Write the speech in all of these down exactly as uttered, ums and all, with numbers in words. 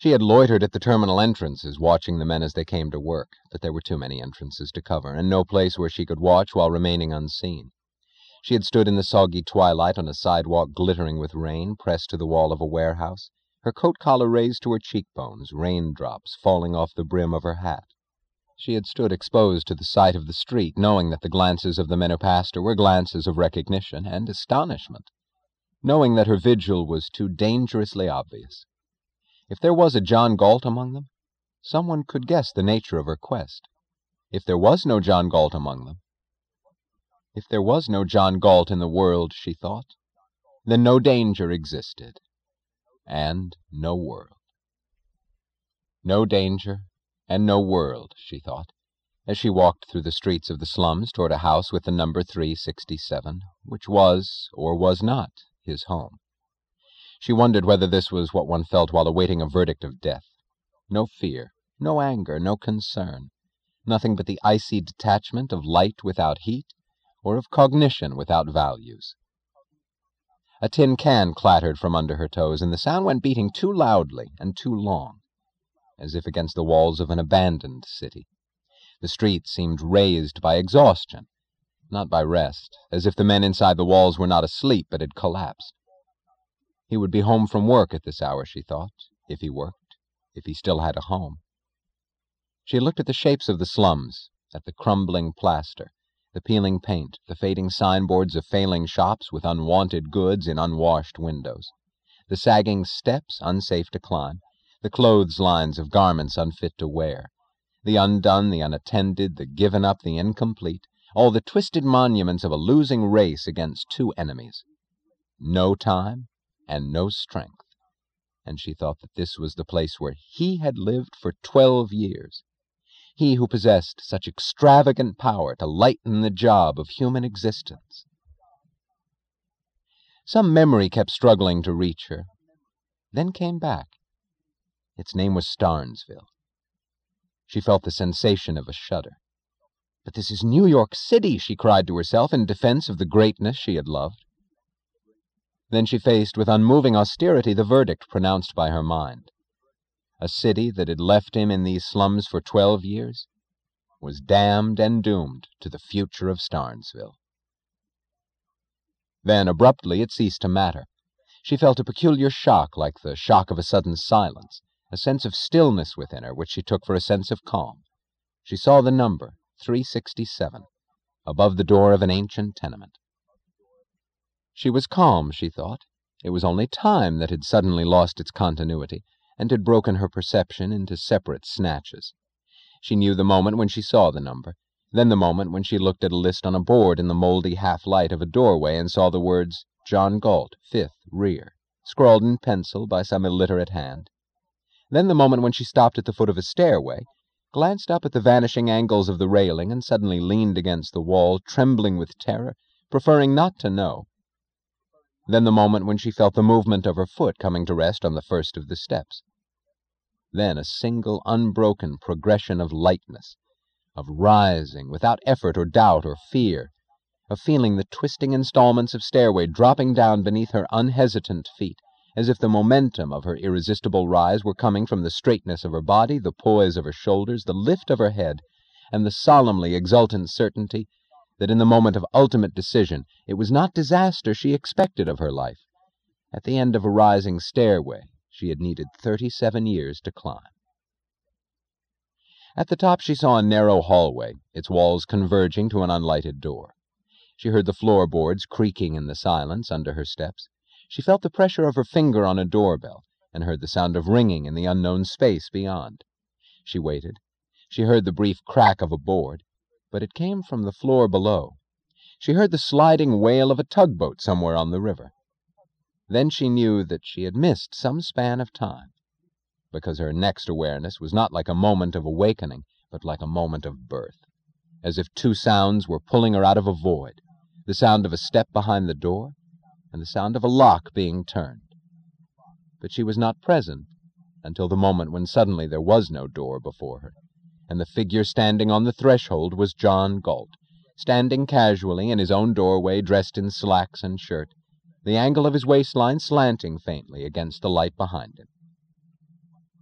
She had loitered at the terminal entrances, watching the men as they came to work, but there were too many entrances to cover, and no place where she could watch while remaining unseen. She had stood in the soggy twilight on a sidewalk glittering with rain, pressed to the wall of a warehouse, her coat collar raised to her cheekbones, raindrops falling off the brim of her hat. She had stood exposed to the sight of the street, knowing that the glances of the men who passed her were glances of recognition and astonishment, knowing that her vigil was too dangerously obvious. If there was a John Galt among them, someone could guess the nature of her quest. If there was no John Galt among them, if there was no John Galt in the world, she thought, then no danger existed, and no world. No danger and no world, she thought, as she walked through the streets of the slums toward a house with the number three sixty-seven, which was, or was not, his home. She wondered whether this was what one felt while awaiting a verdict of death. No fear, no anger, no concern, nothing but the icy detachment of light without heat, or of cognition without values. A tin can clattered from under her toes, and the sound went beating too loudly and too long, as if against the walls of an abandoned city. The street seemed raised by exhaustion, not by rest, as if the men inside the walls were not asleep but had collapsed. He would be home from work at this hour, she thought, if he worked, if he still had a home. She looked at the shapes of the slums, at the crumbling plaster, the peeling paint, the fading signboards of failing shops with unwanted goods in unwashed windows, the sagging steps unsafe to climb, the clotheslines of garments unfit to wear, the undone, the unattended, the given up, the incomplete, all the twisted monuments of a losing race against two enemies, no time and no strength. And she thought that this was the place where he had lived for twelve years, he who possessed such extravagant power to lighten the job of human existence. Some memory kept struggling to reach her, then came back. Its name was Starnesville. She felt the sensation of a shudder. But this is New York City, she cried to herself in defense of the greatness she had loved. Then she faced with unmoving austerity the verdict pronounced by her mind. A city that had left him in these slums for twelve years was damned and doomed to the future of Starnesville. Then, abruptly, it ceased to matter. She felt a peculiar shock, like the shock of a sudden silence, a sense of stillness within her, which she took for a sense of calm. She saw the number, three sixty-seven, above the door of an ancient tenement. She was calm, she thought. It was only time that had suddenly lost its continuity, and had broken her perception into separate snatches. She knew the moment when she saw the number, then the moment when she looked at a list on a board in the moldy half-light of a doorway and saw the words, John Galt, fifth, rear, scrawled in pencil by some illiterate hand. Then the moment when she stopped at the foot of a stairway, glanced up at the vanishing angles of the railing, and suddenly leaned against the wall, trembling with terror, preferring not to know. Then the moment when she felt the movement of her foot coming to rest on the first of the steps. Then a single unbroken progression of lightness, of rising without effort or doubt or fear, of feeling the twisting installments of stairway dropping down beneath her unhesitant feet, as if the momentum of her irresistible rise were coming from the straightness of her body, the poise of her shoulders, the lift of her head, and the solemnly exultant certainty that in the moment of ultimate decision it was not disaster she expected of her life. At the end of a rising stairway she had needed thirty-seven years to climb. At the top she saw a narrow hallway, its walls converging to an unlighted door. She heard the floorboards creaking in the silence under her steps. She felt the pressure of her finger on a doorbell, and heard the sound of ringing in the unknown space beyond. She waited. She heard the brief crack of a board, but it came from the floor below. She heard the sliding wail of a tugboat somewhere on the river. Then she knew that she had missed some span of time, because her next awareness was not like a moment of awakening, but like a moment of birth, as if two sounds were pulling her out of a void, the sound of a step behind the door, and the sound of a lock being turned. But she was not present until the moment when suddenly there was no door before her, and the figure standing on the threshold was John Galt, standing casually in his own doorway, dressed in slacks and shirt, the angle of his waistline slanting faintly against the light behind him.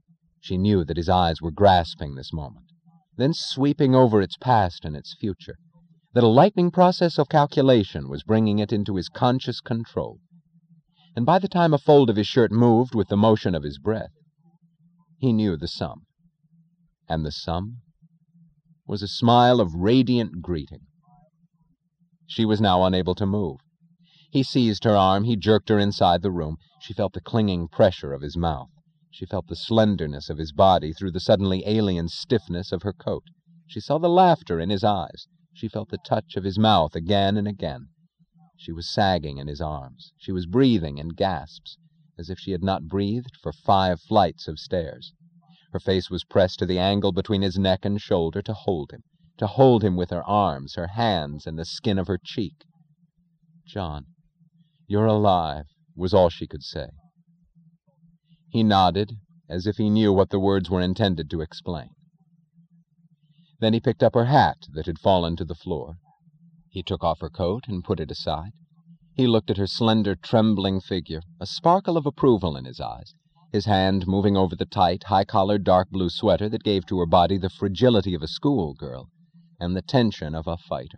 She knew that his eyes were grasping this moment, then sweeping over its past and its future, that a lightning process of calculation was bringing it into his conscious control. And by the time a fold of his shirt moved with the motion of his breath, he knew the sum. And the sum was a smile of radiant greeting. She was now unable to move. He seized her arm, he jerked her inside the room. She felt the clinging pressure of his mouth. She felt the slenderness of his body through the suddenly alien stiffness of her coat. She saw the laughter in his eyes. She felt the touch of his mouth again and again. She was sagging in his arms. She was breathing in gasps, as if she had not breathed for five flights of stairs. Her face was pressed to the angle between his neck and shoulder to hold him, to hold him with her arms, her hands, and the skin of her cheek. "John, you're alive," was all she could say. He nodded, as if he knew what the words were intended to explain. Then he picked up her hat that had fallen to the floor. He took off her coat and put it aside. He looked at her slender, trembling figure, a sparkle of approval in his eyes, his hand moving over the tight, high-collared dark blue sweater that gave to her body the fragility of a schoolgirl and the tension of a fighter.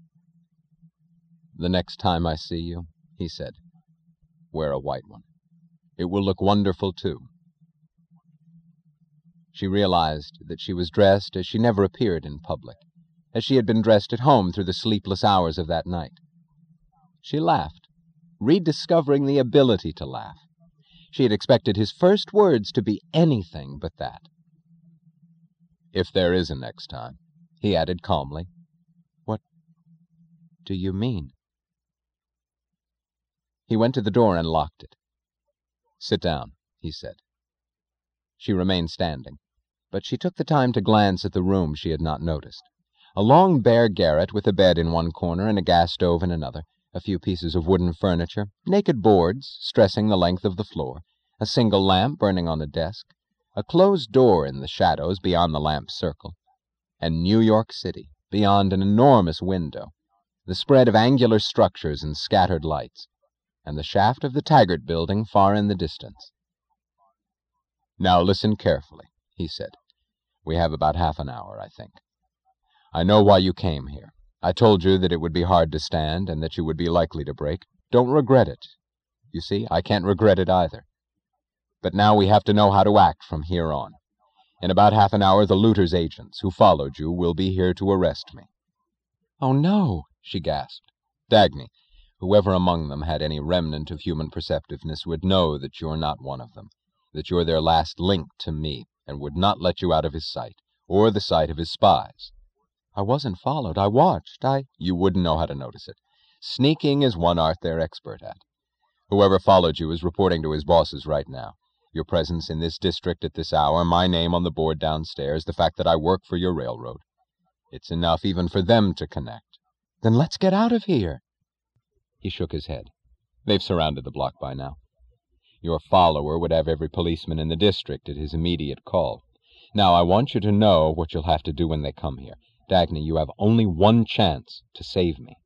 "The next time I see you," he said, "wear a white one. It will look wonderful, too." She realized that she was dressed as she never appeared in public, as she had been dressed at home through the sleepless hours of that night. She laughed, rediscovering the ability to laugh. She had expected his first words to be anything but that. "If there is a next time," he added calmly. "What do you mean?" He went to the door and locked it. "Sit down," he said. She remained standing, but she took the time to glance at the room she had not noticed. A long bare garret with a bed in one corner and a gas stove in another, a few pieces of wooden furniture, naked boards stressing the length of the floor, a single lamp burning on a desk, a closed door in the shadows beyond the lamp's circle, and New York City beyond an enormous window, the spread of angular structures and scattered lights, and the shaft of the Taggart Building far in the distance. "Now listen carefully," he said. "We have about half an hour, I think. I know why you came here. I told you that it would be hard to stand, and that you would be likely to break. Don't regret it. You see, I can't regret it either. But now we have to know how to act from here on. In about half an hour the looters' agents who followed you will be here to arrest me." "Oh, no," she gasped. "Dagny, whoever among them had any remnant of human perceptiveness would know that you're not one of them, that you're their last link to me, and would not let you out of his sight, or the sight of his spies." "I wasn't followed. I watched. I—" "You wouldn't know how to notice it. Sneaking is one art they're expert at. Whoever followed you is reporting to his bosses right now. Your presence in this district at this hour, my name on the board downstairs, the fact that I work for your railroad. It's enough even for them to connect." "Then let's get out of here." He shook his head. "They've surrounded the block by now. Your follower would have every policeman in the district at his immediate call. Now, I want you to know what you'll have to do when they come here. Dagny, you have only one chance to save me.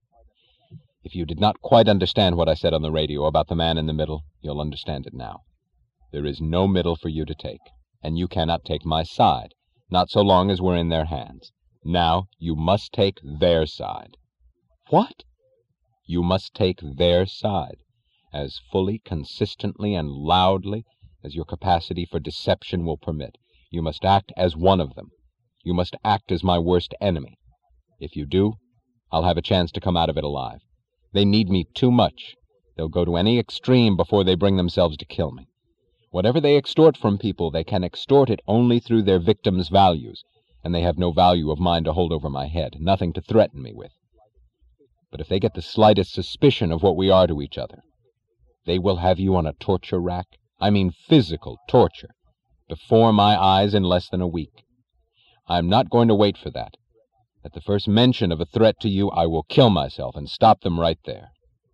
If you did not quite understand what I said on the radio about the man in the middle, you'll understand it now. There is no middle for you to take, and you cannot take my side, not so long as we're in their hands. Now, you must take their side." "What?" "You must take their side, as fully, consistently, and loudly as your capacity for deception will permit. You must act as one of them. You must act as my worst enemy. If you do, I'll have a chance to come out of it alive. They need me too much. They'll go to any extreme before they bring themselves to kill me. Whatever they extort from people, they can extort it only through their victims' values, and they have no value of mine to hold over my head, nothing to threaten me with. But if they get the slightest suspicion of what we are to each other, they will have you on a torture rack, I mean physical torture, before my eyes in less than a week. I am not going to wait for that. At the first mention of a threat to you, I will kill myself and stop them right there."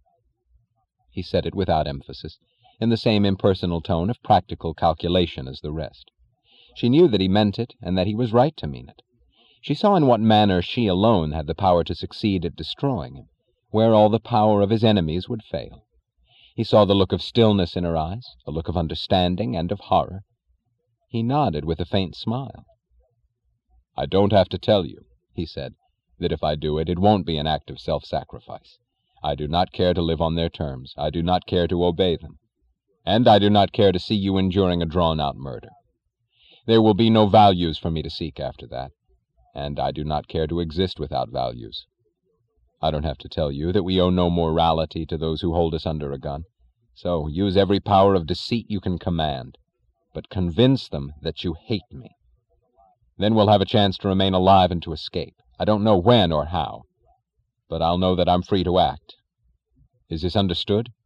He said it without emphasis, in the same impersonal tone of practical calculation as the rest. She knew that he meant it, and that he was right to mean it. She saw in what manner she alone had the power to succeed at destroying him, where all the power of his enemies would fail. He saw the look of stillness in her eyes, a look of understanding and of horror. He nodded with a faint smile. "I don't have to tell you," he said, "that if I do it, it won't be an act of self-sacrifice. I do not care to live on their terms. I do not care to obey them. And I do not care to see you enduring a drawn-out murder. There will be no values for me to seek after that, and I do not care to exist without values. I don't have to tell you that we owe no morality to those who hold us under a gun, so use every power of deceit you can command, but convince them that you hate me. Then we'll have a chance to remain alive and to escape. I don't know when or how, but I'll know that I'm free to act. Is this understood?"